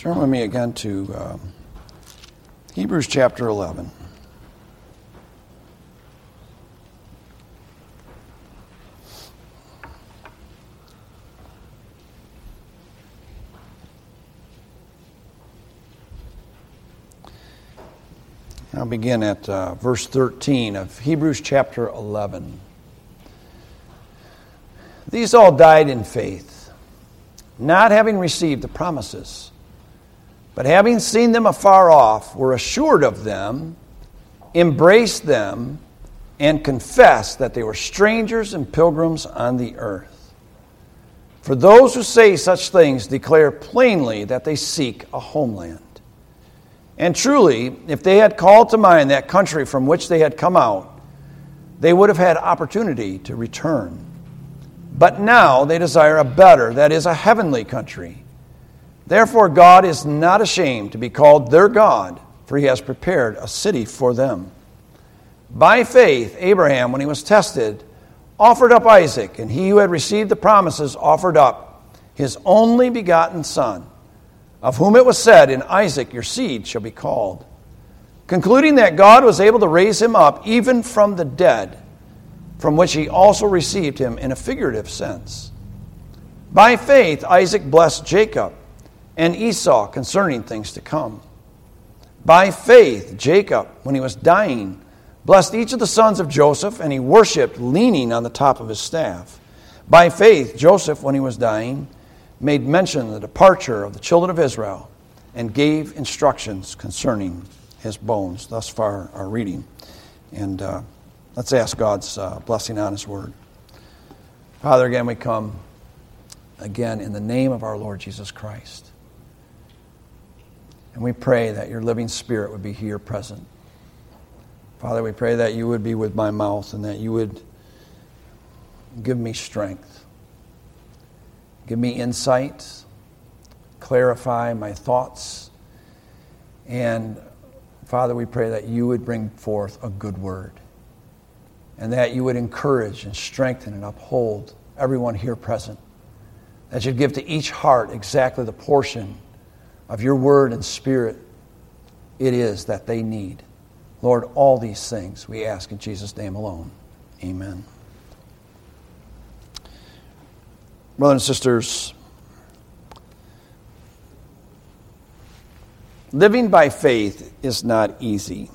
Turn with me again to Hebrews chapter 11. I'll begin at verse 13 of Hebrews chapter 11. These all died in faith, not having received the promises, but having seen them afar off, were assured of them, embraced them, and confessed that they were strangers and pilgrims on the earth. For those who say such things declare plainly that they seek a homeland. And truly, if they had called to mind that country from which they had come out, they would have had opportunity to return. But now they desire a better, that is, a heavenly country. Therefore God is not ashamed to be called their God, for he has prepared a city for them. By faith, Abraham, when he was tested, offered up Isaac, and he who had received the promises offered up his only begotten son, of whom it was said, in Isaac your seed shall be called, concluding that God was able to raise him up even from the dead, from which he also received him in a figurative sense. By faith Isaac blessed Jacob and Esau concerning things to come. By faith Jacob, when he was dying, blessed each of the sons of Joseph, and he worshipped leaning on the top of his staff. By faith Joseph, when he was dying, made mention of the departure of the children of Israel, and gave instructions concerning his bones. Thus far our reading. And let's ask God's blessing on his word. Father, again we come again in the name of our Lord Jesus Christ. And we pray that your living Spirit would be here present. Father, we pray that you would be with my mouth and that you would give me strength. Give me insight. Clarify my thoughts. And Father, we pray that you would bring forth a good word. And that you would encourage and strengthen and uphold everyone here present. That you'd give to each heart exactly the portion of your word and spirit it is that they need. Lord, all these things we ask in Jesus' name alone. Amen. Brothers and sisters, living by faith is not easy.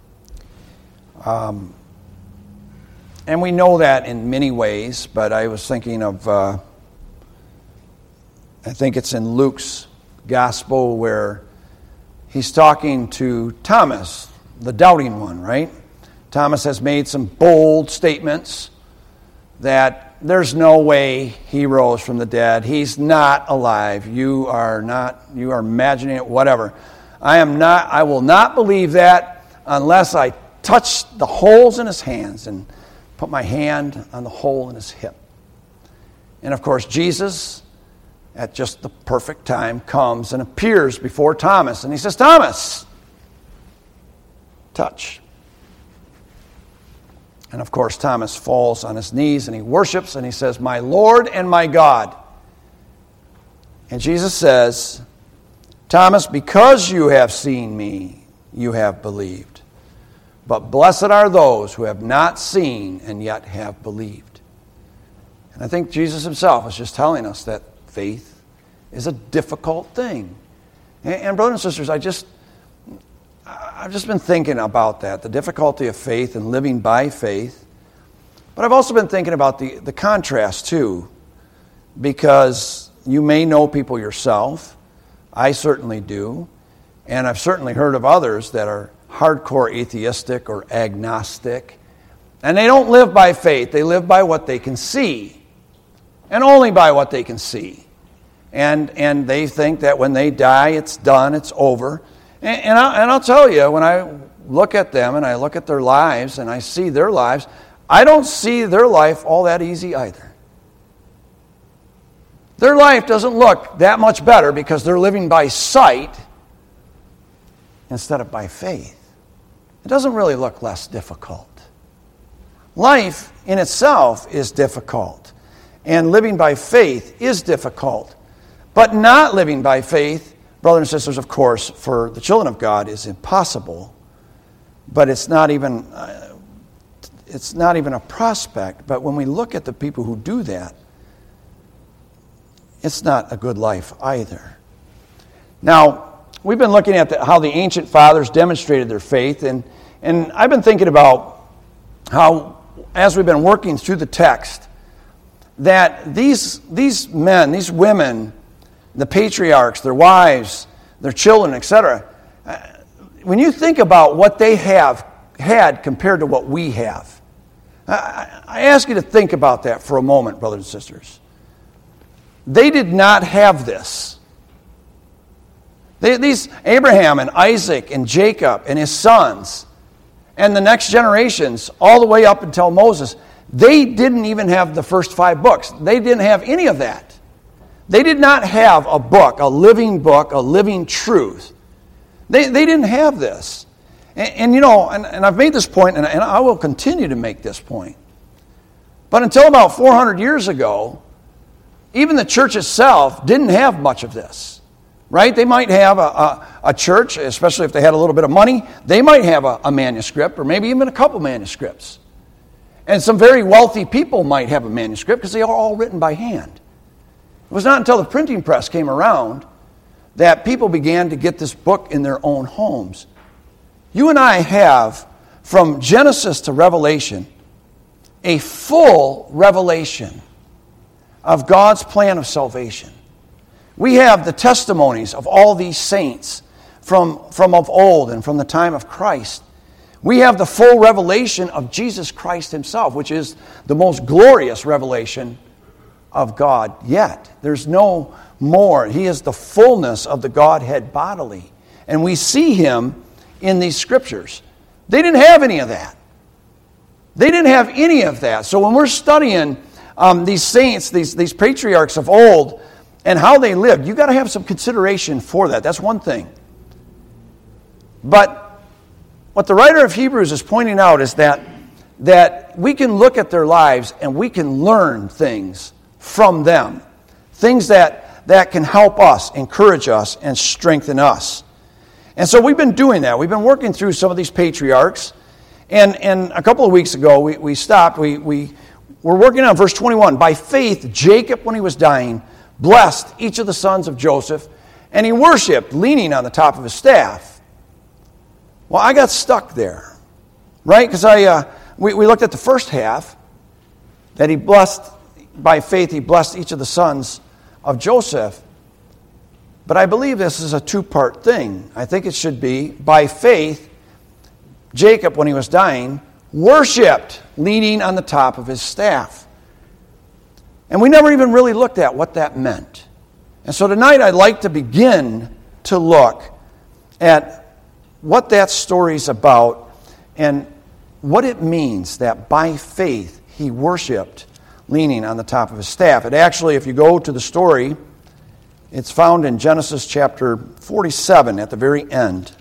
And we know that in many ways, but I was thinking of, I think it's in Luke's gospel where he's talking to Thomas, the doubting one, right? Thomas has made some bold statements that there's no way he rose from the dead. He's not alive. You are imagining it, whatever. I will not believe that unless I touch the holes in his hands and put my hand on the hole in his hip. And of course, Jesus, at just the perfect time, comes and appears before Thomas. And he says, Thomas, touch. And of course, Thomas falls on his knees and he worships and he says, my Lord and my God. And Jesus says, Thomas, because you have seen me, you have believed. But blessed are those who have not seen and yet have believed. And I think Jesus himself is just telling us that faith is a difficult thing. And brothers and sisters, I've just been thinking about that, the difficulty of faith and living by faith. But I've also been thinking about the contrast too, because you may know people yourself. I certainly do. And I've certainly heard of others that are hardcore atheistic or agnostic. And they don't live by faith. They live by what they can see. And only by what they can see. And they think that when they die, it's done, it's over. And I'll tell you, when I look at them and I look at their lives and I see their lives, I don't see their life all that easy either. Their life doesn't look that much better because they're living by sight instead of by faith. It doesn't really look less difficult. Life in itself is difficult, and living by faith is difficult. But not living by faith brothers and sisters, of course, for the children of God is impossible, but it's not even a prospect. But when we look at the people who do that, it's not a good life either. Now, we've been looking at how the ancient fathers demonstrated their faith, and I've been thinking about how, as we've been working through the text, that these men, these women, the patriarchs, their wives, their children, etc., when you think about what they have had compared to what we have, I ask you to think about that for a moment, brothers and sisters. They did not have this. These Abraham and Isaac and Jacob and his sons and the next generations, all the way up until Moses, they didn't even have the first 5 books. They didn't have any of that. They did not have a book, a living truth. They didn't have this. And I've made this point, and I will continue to make this point. But until about 400 years ago, even the church itself didn't have much of this. Right? They might have a church, especially if they had a little bit of money, they might have a manuscript, or maybe even a couple manuscripts. And some very wealthy people might have a manuscript because they are all written by hand. It was not until the printing press came around that people began to get this book in their own homes. You and I have, from Genesis to Revelation, a full revelation of God's plan of salvation. We have the testimonies of all these saints from of old and from the time of Christ. We have the full revelation of Jesus Christ himself, which is the most glorious revelation of God yet. There's no more. He is the fullness of the Godhead bodily. And we see him in these scriptures. They didn't have any of that. They didn't have any of that. So when we're studying these saints, these patriarchs of old, and how they lived, you've got to have some consideration for that. That's one thing. But what the writer of Hebrews is pointing out is that we can look at their lives and we can learn things from them. Things that can help us, encourage us, and strengthen us. And so we've been doing that. We've been working through some of these patriarchs. And a couple of weeks ago, we stopped. We were working on verse 21. By faith, Jacob, when he was dying, blessed each of the sons of Joseph, and he worshipped, leaning on the top of his staff. Well, I got stuck there, right? Because we looked at the first half, that he blessed, by faith, he blessed each of the sons of Joseph. But I believe this is a 2-part thing. I think it should be, by faith, Jacob, when he was dying, worshipped, leaning on the top of his staff. And we never even really looked at what that meant. And so tonight I'd like to begin to look at what that story's about and what it means that by faith he worshipped leaning on the top of his staff. And actually, if you go to the story, it's found in Genesis chapter 47 at the very end.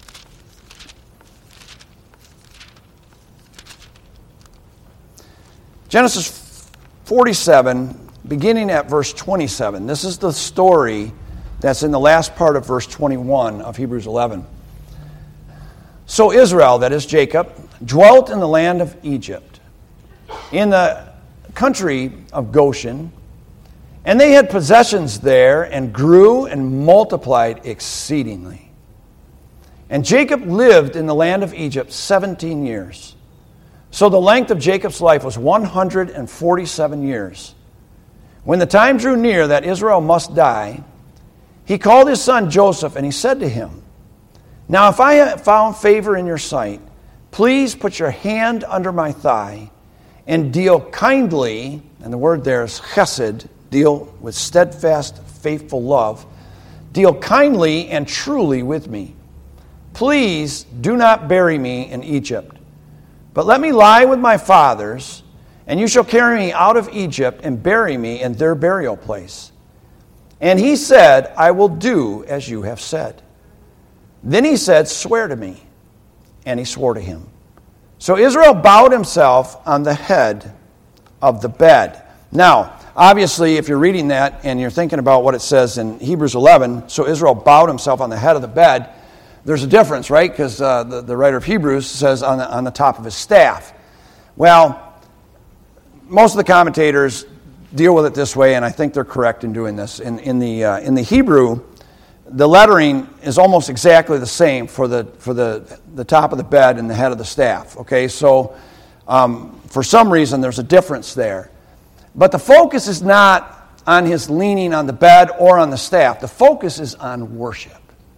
Genesis 47, beginning at verse 27. This is the story that's in the last part of verse 21 of Hebrews 11. So Israel, that is Jacob, dwelt in the land of Egypt, in the country of Goshen, and they had possessions there and grew and multiplied exceedingly. And Jacob lived in the land of Egypt 17 years. So the length of Jacob's life was 147 years. When the time drew near that Israel must die, he called his son Joseph, and he said to him, Now if I have found favor in your sight, please put your hand under my thigh and deal kindly, and the word there is chesed, deal with steadfast, faithful love, deal kindly and truly with me. Please do not bury me in Egypt, but let me lie with my fathers, and you shall carry me out of Egypt and bury me in their burial place. And he said, I will do as you have said. Then he said, Swear to me. And he swore to him. So Israel bowed himself on the head of the bed. Now, obviously, if you're reading that and you're thinking about what it says in Hebrews 11, so Israel bowed himself on the head of the bed, there's a difference, right? Because the writer of Hebrews says on the top of his staff. Well, most of the commentators deal with it this way, and I think they're correct in doing this. In the Hebrew, the lettering is almost exactly the same for the top of the bed and the head of the staff. Okay, so for some reason there's a difference there. But the focus is not on his leaning on the bed or on the staff. The focus is on worship.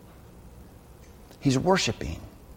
He's worshiping.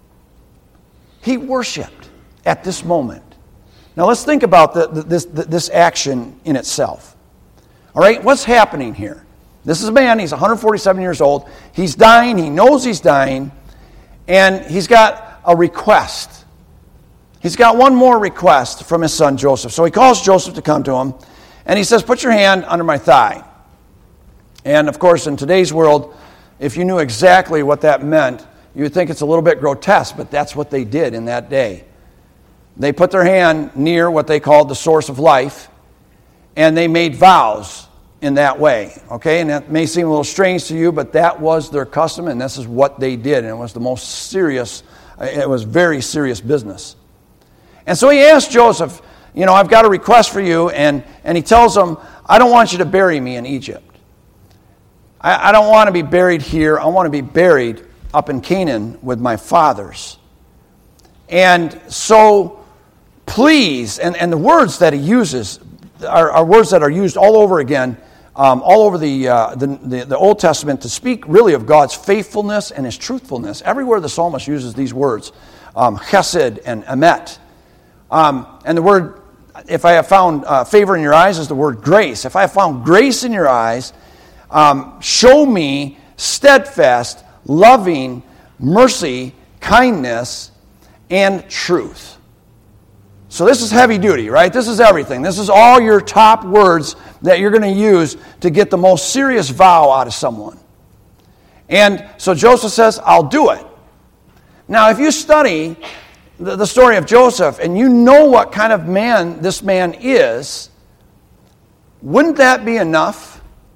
He worshiped at this moment. Now let's think about this action in itself. All right, what's happening here? This is a man, he's 147 years old. He's dying, he knows he's dying, and he's got a request. He's got one more request from his son Joseph. So he calls Joseph to come to him, and he says, put your hand under my thigh. And of course, in today's world, if you knew exactly what that meant, you would think it's a little bit grotesque, but that's what they did in that day. They put their hand near what they called the source of life, and they made vows in that way. Okay, and that may seem a little strange to you, but that was their custom, and this is what they did, and it was the most serious, it was very serious business. And so he asked Joseph, I've got a request for you, and he tells him, I don't want you to bury me in Egypt. I don't want to be buried here. I want to be buried up in Canaan with my fathers. And so, please, and the words that he uses are words that are used all over again, all over the Old Testament to speak really of God's faithfulness and His truthfulness. Everywhere the psalmist uses these words, chesed and emet. And the word, if I have found favor in your eyes, is the word grace. If I have found grace in your eyes, show me steadfast, loving mercy, kindness, and truth. So this is heavy duty, right? This is everything. This is all your top words that you're going to use to get the most serious vow out of someone. And so Joseph says, I'll do it. Now, if you study the story of Joseph and you know what kind of man this man is, wouldn't that be enough?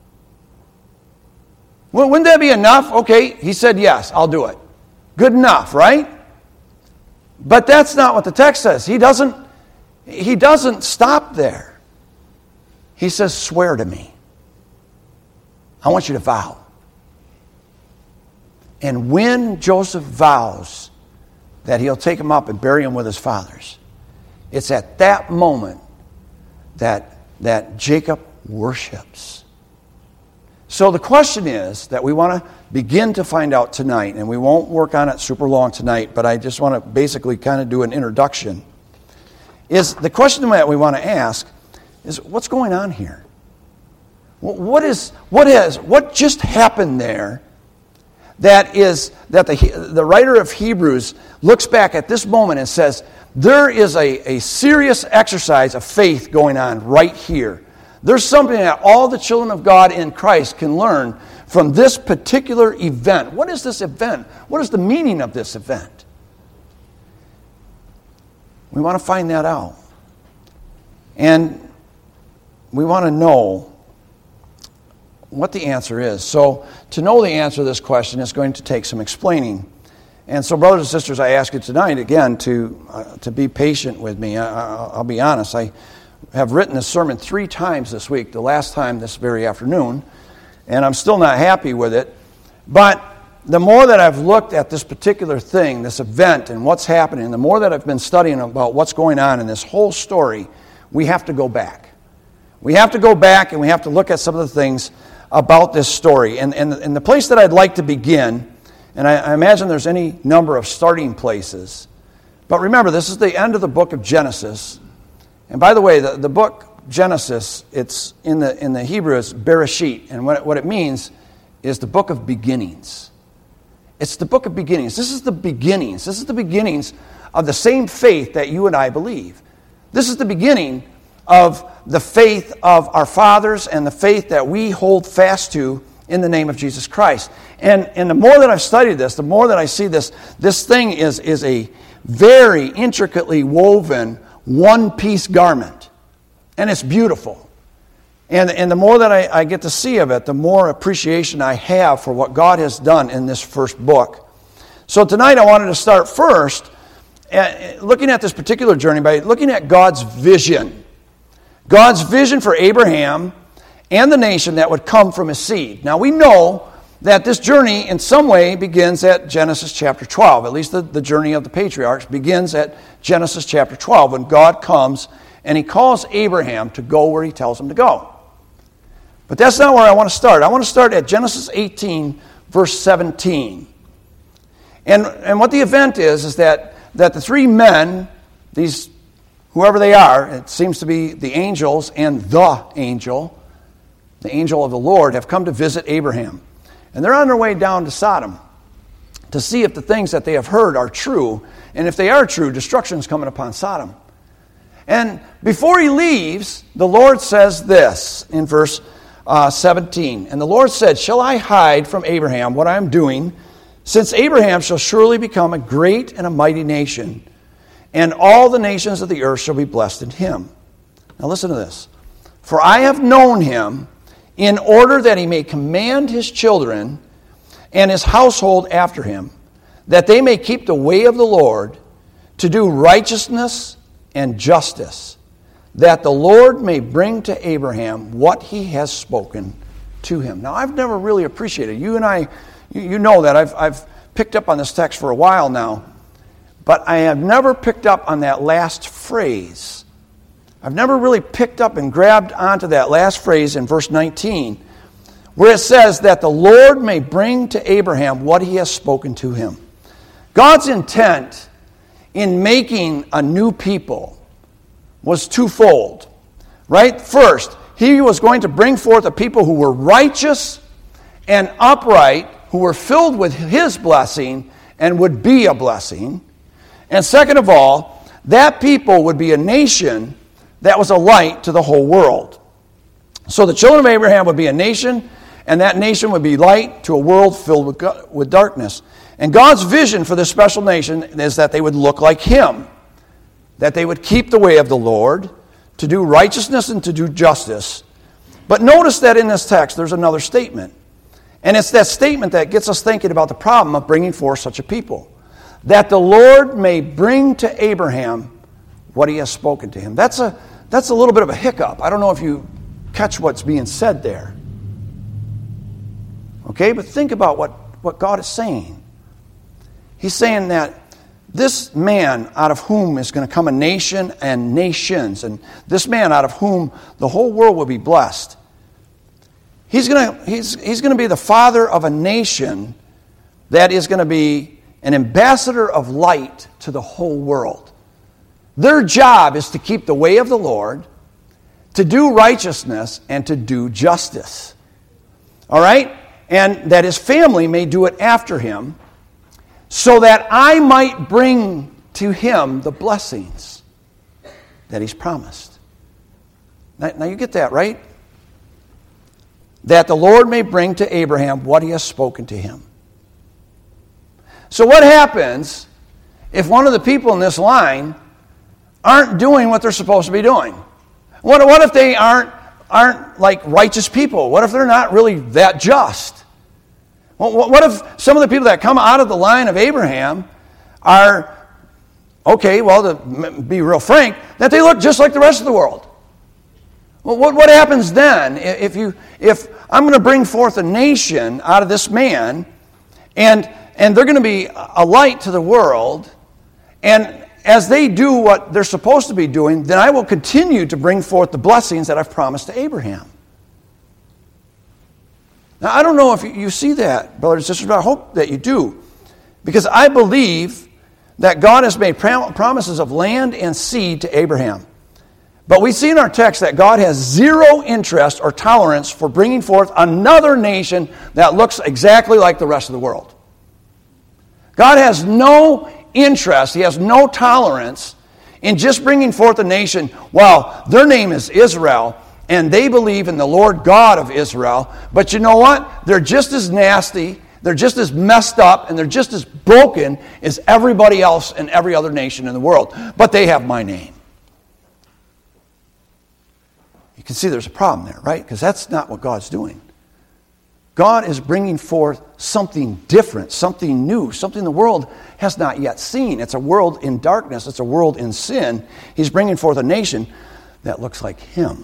Wouldn't that be enough? Okay, he said, yes, I'll do it. Good enough, right? But that's not what the text says. He doesn't stop there. He says, swear to me. I want you to vow. And when Joseph vows that he'll take him up and bury him with his fathers, it's at that moment that Jacob worships. So the question is that we want to begin to find out tonight, and we won't work on it super long tonight, but I just want to basically kind of do an introduction, is the question that we want to ask is, what's going on here? What just happened there that the writer of Hebrews looks back at this moment and says, there is a serious exercise of faith going on right here. There's something that all the children of God in Christ can learn from this particular event. What is this event? What is the meaning of this event? We want to find that out. And we want to know what the answer is. So to know the answer to this question is going to take some explaining. And so, brothers and sisters, I ask you tonight again to be patient with me. I'll be honest. I have written this sermon 3 times this week, the last time this very afternoon, and I'm still not happy with it. But the more that I've looked at this particular thing, this event, and what's happening, the more that I've been studying about what's going on in this whole story, we have to go back. We have to go back and we have to look at some of the things about this story. And the place that I'd like to begin, and I imagine there's any number of starting places, but remember, this is the end of the book of Genesis. And by the way, the book Genesis, it's in the Hebrew, it's Bereshit. And what it means is the book of beginnings. It's the book of beginnings. This is the beginnings. This is the beginnings of the same faith that you and I believe. This is the beginning of the faith of our fathers and the faith that we hold fast to in the name of Jesus Christ. And the more that I've studied this, the more that I see this thing is a very intricately woven one-piece garment. And it's beautiful. And the more that I get to see of it, the more appreciation I have for what God has done in this first book. So tonight I wanted to start first looking at this particular journey by looking at God's vision. God's vision for Abraham and the nation that would come from his seed. Now we know that this journey in some way begins at Genesis chapter 12. At least the journey of the patriarchs begins at Genesis chapter 12 when God comes and he calls Abraham to go where he tells him to go. But that's not where I want to start. I want to start at Genesis 18, verse 17. And what the event is that the three men, these whoever they are, it seems to be the angels and the angel of the Lord, have come to visit Abraham. And they're on their way down to Sodom to see if the things that they have heard are true. And if they are true, destruction is coming upon Sodom. And before he leaves, the Lord says this in verse 17. And the Lord said, "Shall I hide from Abraham what I am doing? Since Abraham shall surely become a great and a mighty nation, and all the nations of the earth shall be blessed in him." Now listen to this. "For I have known him in order that he may command his children and his household after him, that they may keep the way of the Lord, to do righteousness and justice, that the Lord may bring to Abraham what he has spoken to him." Now, I've never really appreciated, you and I, you know that I've picked up on this text for a while now, but I have never picked up on that last phrase. I've never really picked up and grabbed onto that last phrase in verse 19, where it says that the Lord may bring to Abraham what he has spoken to him. God's intent in making a new people was twofold, right? First, he was going to bring forth a people who were righteous and upright, who were filled with his blessing and would be a blessing. And second of all, that people would be a nation that was a light to the whole world. So the children of Abraham would be a nation, and that nation would be light to a world filled with darkness. And God's vision for this special nation is that they would look like him, that they would keep the way of the Lord, to do righteousness and to do justice. But notice that in this text there's another statement. And it's that statement that gets us thinking about the problem of bringing forth such a people. That the Lord may bring to Abraham what he has spoken to him. That's a little bit of a hiccup. I don't know if you catch what's being said there. Okay, but think about what God is saying. He's saying that this man out of whom is going to come a nation and nations, and this man out of whom the whole world will be blessed, he's going to be the father of a nation that is going to be an ambassador of light to the whole world. Their job is to keep the way of the Lord, to do righteousness, and to do justice. All right? And that his family may do it after him, so that I might bring to him the blessings that he's promised. Now you get that, right? That the Lord may bring to Abraham what he has spoken to him. So what happens if one of the people in this line aren't doing what they're supposed to be doing? What if they aren't like righteous people? What if they're not really that just? What if some of the people that come out of the line of Abraham are, okay, well, to be real frank, that they look just like the rest of the world? Well, what happens then if I'm going to bring forth a nation out of this man, and they're going to be a light to the world, and as they do what they're supposed to be doing, then I will continue to bring forth the blessings that I've promised to Abraham. Now, I don't know if you see that, brothers and sisters, but I hope that you do. Because I believe that God has made promises of land and seed to Abraham. But we see in our text that God has zero interest or tolerance for bringing forth another nation that looks exactly like the rest of the world. God has no interest, he has no tolerance in just bringing forth a nation, well, their name is Israel, and they believe in the Lord God of Israel, but you know what? They're just as nasty, they're just as messed up, and they're just as broken as everybody else in every other nation in the world. But they have my name. You can see there's a problem there, right? Because that's not what God's doing. God is bringing forth something different, something new, something the world has not yet seen. It's a world in darkness. It's a world in sin. He's bringing forth a nation that looks like him.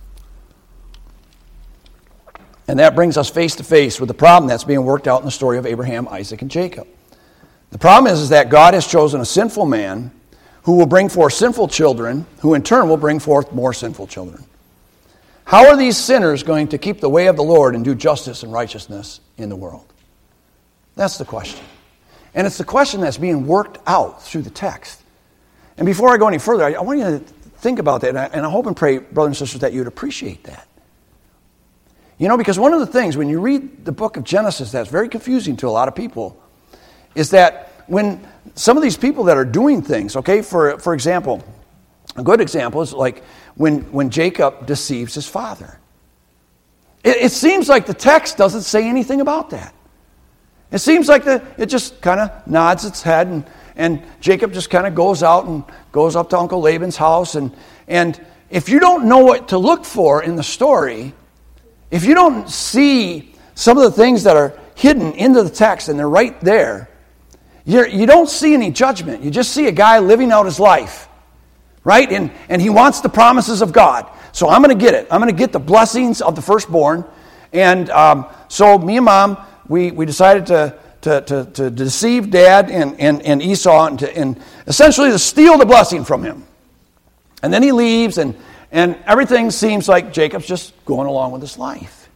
And that brings us face to face with the problem that's being worked out in the story of Abraham, Isaac, and Jacob. The problem is that God has chosen a sinful man who will bring forth sinful children, who in turn will bring forth more sinful children. How are these sinners going to keep the way of the Lord and do justice and righteousness in the world? That's the question. And it's the question that's being worked out through the text. And before I go any further, I want you to think about that, and I hope and pray, brothers and sisters, that you'd appreciate that. You know, because one of the things, when you read the book of Genesis that's very confusing to a lot of people, is that when some of these people that are doing things, okay, for example, a good example is like when Jacob deceives his father. It seems like the text doesn't say anything about that. It seems like it just kind of nods its head, and Jacob just kind of goes out and goes up to Uncle Laban's house. And if you don't know what to look for in the story, if you don't see some of the things that are hidden into the text and they're right there, you don't see any judgment. You just see a guy living out his life, right? And he wants the promises of God. So I'm going to get it. I'm going to get the blessings of the firstborn. And so me and Mom, we decided to deceive Dad and Esau and essentially to steal the blessing from him. And then he leaves, and everything seems like Jacob's just going along with his life.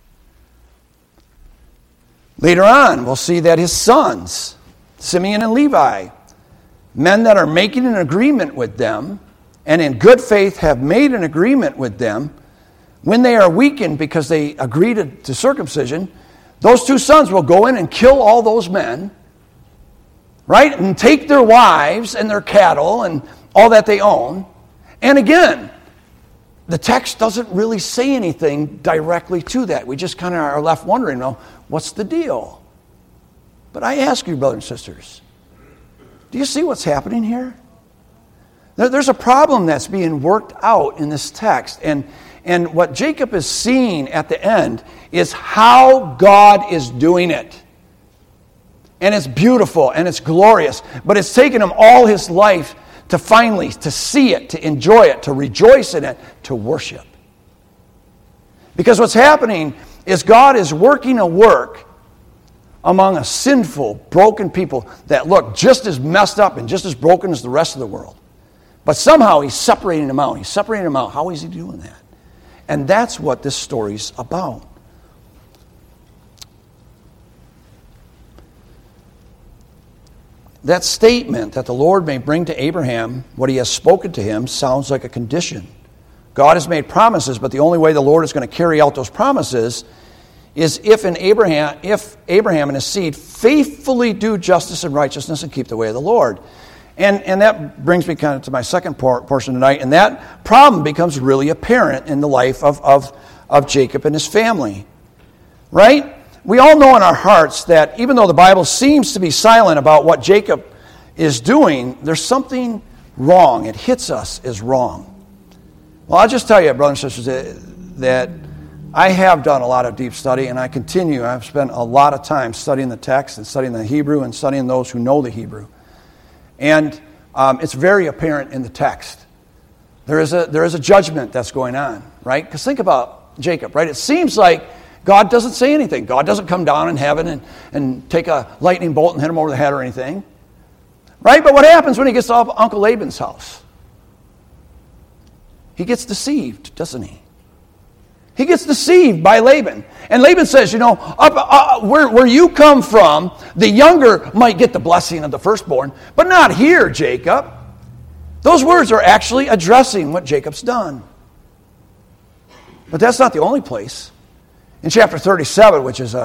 Later on, we'll see that his sons, Simeon and Levi, men that are making an agreement with them, and in good faith have made an agreement with them, when they are weakened because they agree to circumcision, those two sons will go in and kill all those men, right? And take their wives and their cattle and all that they own. And again, the text doesn't really say anything directly to that. We just kind of are left wondering, well, what's the deal? But I ask you, brothers and sisters, do you see what's happening here? There's a problem that's being worked out in this text. And what Jacob is seeing at the end is how God is doing it. And it's beautiful and it's glorious. But it's taken him all his life to finally, to see it, to enjoy it, to rejoice in it, to worship. Because what's happening is God is working a work among a sinful, broken people that look just as messed up and just as broken as the rest of the world. But somehow he's separating them out. He's separating them out. How is he doing that? And that's what this story's about. That statement that the Lord may bring to Abraham what he has spoken to him sounds like a condition. God has made promises, but the only way the Lord is going to carry out those promises is if Abraham and his seed faithfully do justice and righteousness and keep the way of the Lord. And that brings me kind of to my second portion tonight, and that problem becomes really apparent in the life of Jacob and his family. Right? We all know in our hearts that even though the Bible seems to be silent about what Jacob is doing, there's something wrong. It hits us as wrong. Well, I'll just tell you, brothers and sisters, that I have done a lot of deep study, and I continue. I've spent a lot of time studying the text and studying the Hebrew and studying those who know the Hebrew. And it's very apparent in the text. There is a judgment that's going on, right? Because think about Jacob, right? It seems like God doesn't say anything. God doesn't come down in heaven and take a lightning bolt and hit him over the head or anything. Right? But what happens when he gets to Uncle Laban's house? He gets deceived, doesn't he? He gets deceived by Laban. And Laban says, where you come from, the younger might get the blessing of the firstborn, but not here, Jacob. Those words are actually addressing what Jacob's done. But that's not the only place. In chapter 37, which there's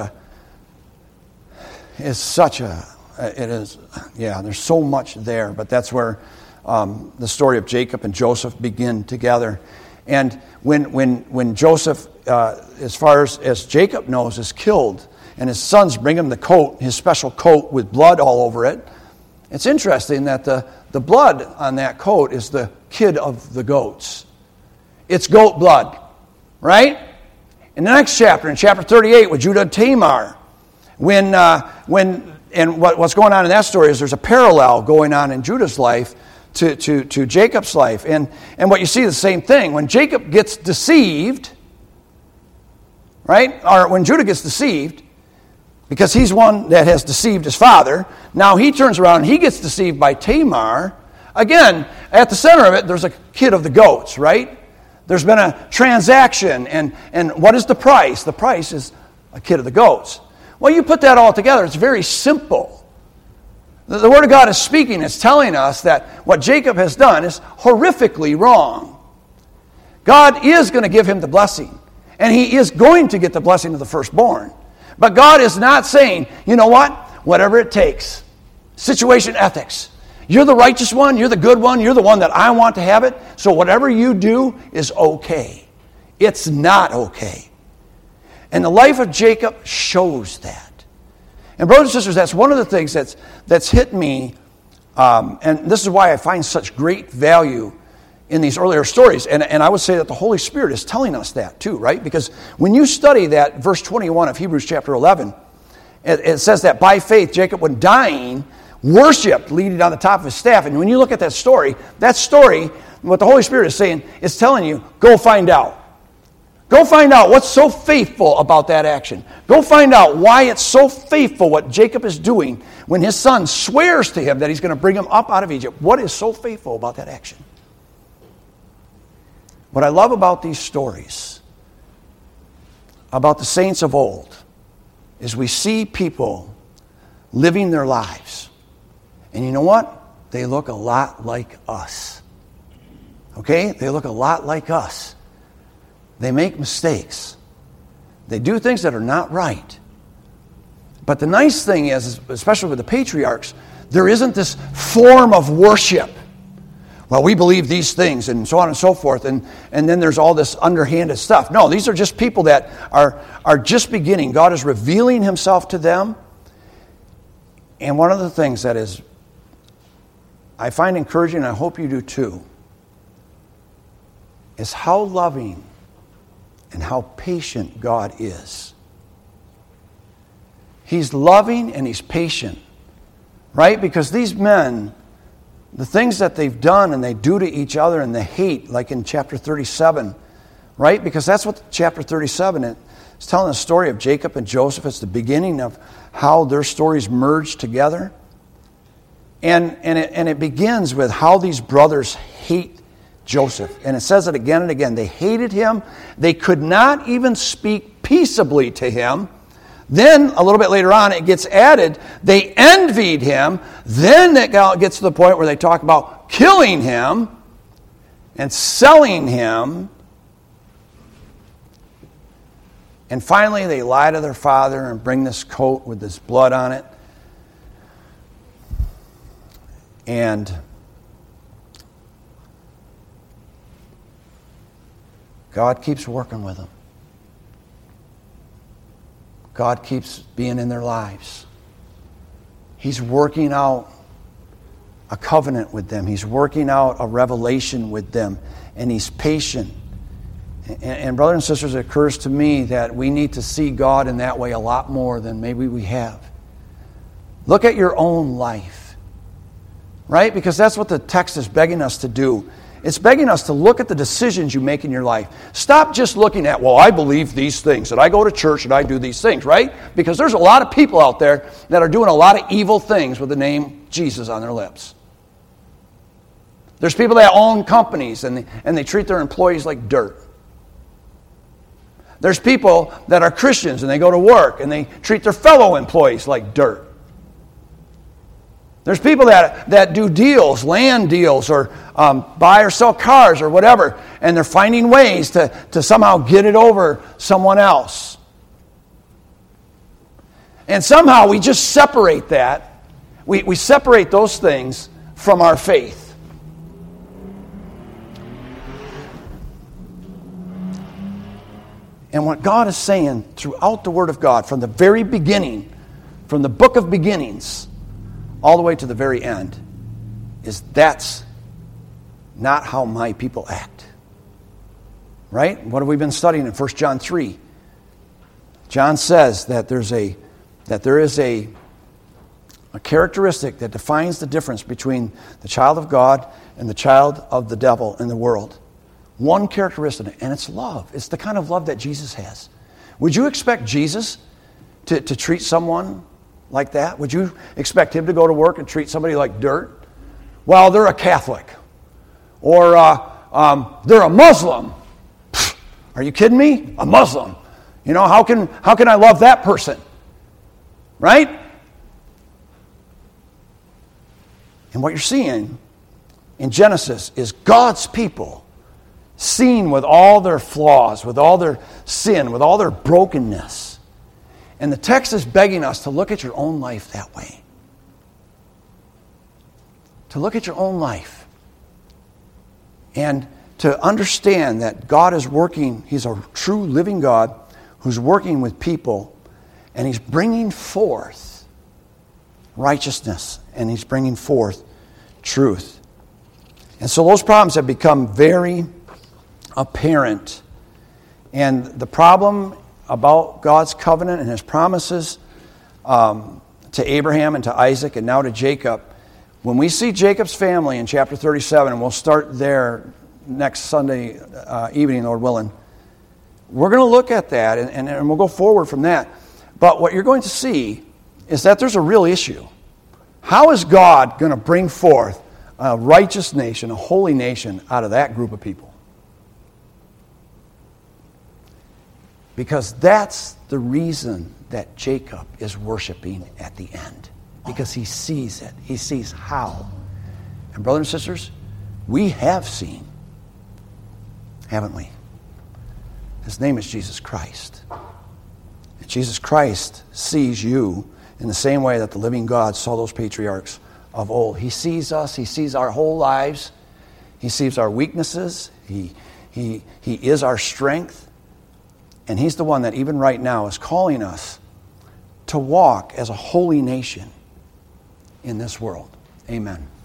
so much there, but that's where the story of Jacob and Joseph begin together. And when Joseph, as far as Jacob knows, is killed, and his sons bring him the coat, his special coat with blood all over it, it's interesting that the blood on that coat is the kid of the goats. It's goat blood. right? In the next chapter, in chapter 38, with Judah and Tamar, what's going on in that story is there's a parallel going on in Judah's life to Jacob's life. And what you see is the same thing. When Jacob gets deceived, right? Or when Judah gets deceived, because he's one that has deceived his father, now he turns around and he gets deceived by Tamar. Again, at the center of it, there's a kid of the goats, right? There's been a transaction, and what is the price? The price is a kid of the goats. Well, you put that all together, it's very simple. The Word of God is speaking, it's telling us that what Jacob has done is horrifically wrong. God is going to give him the blessing, and he is going to get the blessing of the firstborn. But God is not saying, you know what? Whatever it takes. Situation ethics. You're the righteous one, you're the good one, you're the one that I want to have it, so whatever you do is okay. It's not okay. And the life of Jacob shows that. And brothers and sisters, that's one of the things that's hit me, and this is why I find such great value in these earlier stories. And I would say that the Holy Spirit is telling us that too, right? Because when you study that verse 21 of Hebrews chapter 11, it says that by faith Jacob, when dying, worshipped, leaning on the top of his staff. And when you look at that story, what the Holy Spirit is saying, is telling you, go find out. Go find out what's so faithful about that action. Go find out why it's so faithful what Jacob is doing when his son swears to him that he's going to bring him up out of Egypt. What is so faithful about that action? What I love about these stories, about the saints of old, is we see people living their lives. And you know what? They look a lot like us. Okay? They look a lot like us. They make mistakes. They do things that are not right. But the nice thing is, especially with the patriarchs, there isn't this form of worship. Well, we believe these things and so on and so forth, and then there's all this underhanded stuff. No, these are just people that are just beginning. God is revealing himself to them. And one of the things that is, I find encouraging, and I hope you do too, is how loving and how patient God is. He's loving and he's patient, right? Because these men, the things that they've done and they do to each other and the hate, like in chapter 37, right? Because that's what chapter 37 is. It's telling the story of Jacob and Joseph. It's the beginning of how their stories merge together. And it begins with how these brothers hate Joseph. And it says it again and again. They hated him. They could not even speak peaceably to him. Then, a little bit later on, it gets added, they envied him. Then it gets to the point where they talk about killing him and selling him. And finally, they lie to their father and bring this coat with this blood on it. And God keeps working with them. God keeps being in their lives. He's working out a covenant with them. He's working out a revelation with them. And he's patient. And brothers and sisters, it occurs to me that we need to see God in that way a lot more than maybe we have. Look at your own life. Right? Because that's what the text is begging us to do. It's begging us to look at the decisions you make in your life. Stop just looking at, well, I believe these things, and I go to church and I do these things, right? Because there's a lot of people out there that are doing a lot of evil things with the name Jesus on their lips. There's people that own companies and they treat their employees like dirt. There's people that are Christians and they go to work and they treat their fellow employees like dirt. There's people that do deals, land deals, or buy or sell cars or whatever, and they're finding ways to somehow get it over someone else. And somehow we just separate that. We separate those things from our faith. And what God is saying throughout the Word of God, from the very beginning, from the book of beginnings, all the way to the very end, is that's not how my people act. Right? What have we been studying in 1 John 3? John says that there is a characteristic that defines the difference between the child of God and the child of the devil in the world. One characteristic, and it's love. It's the kind of love that Jesus has. Would you expect Jesus to treat someone like that? Would you expect him to go to work and treat somebody like dirt? Well, they're a Catholic. Or they're a Muslim. Pfft, are you kidding me? A Muslim. You know, how can I love that person? Right? And what you're seeing in Genesis is God's people seen with all their flaws, with all their sin, with all their brokenness. And the text is begging us to look at your own life that way. To look at your own life. And to understand that God is working, He's a true living God who's working with people, and He's bringing forth righteousness, and He's bringing forth truth. And so those problems have become very apparent. And the problem about God's covenant and His promises to Abraham and to Isaac and now to Jacob, when we see Jacob's family in chapter 37, and we'll start there next Sunday evening, Lord willing, we're going to look at that and we'll go forward from that. But what you're going to see is that there's a real issue. How is God going to bring forth a righteous nation, a holy nation out of that group of people? Because that's the reason that Jacob is worshiping at the end. Because he sees it. He sees how. And brothers and sisters, we have seen, haven't we? His name is Jesus Christ. And Jesus Christ sees you in the same way that the living God saw those patriarchs of old. He sees us. He sees our whole lives. He sees our weaknesses. He is our strength. And He's the one that even right now is calling us to walk as a holy nation in this world. Amen.